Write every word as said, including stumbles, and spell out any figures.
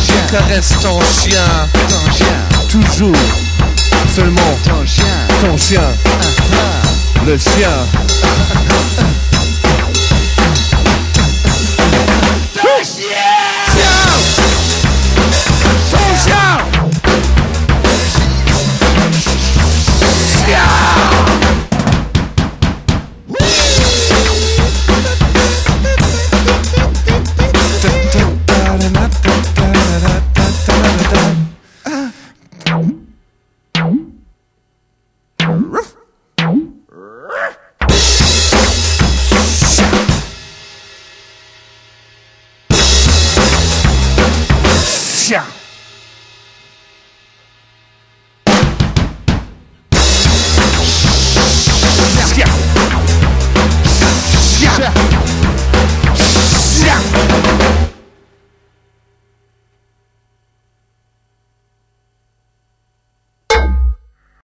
chien. Caresse ton chien. Ton chien. Toujours. Seulement. Ton chien. Ton chien. Uh-huh. Le chien. Ton chien. Ton chien. Chien.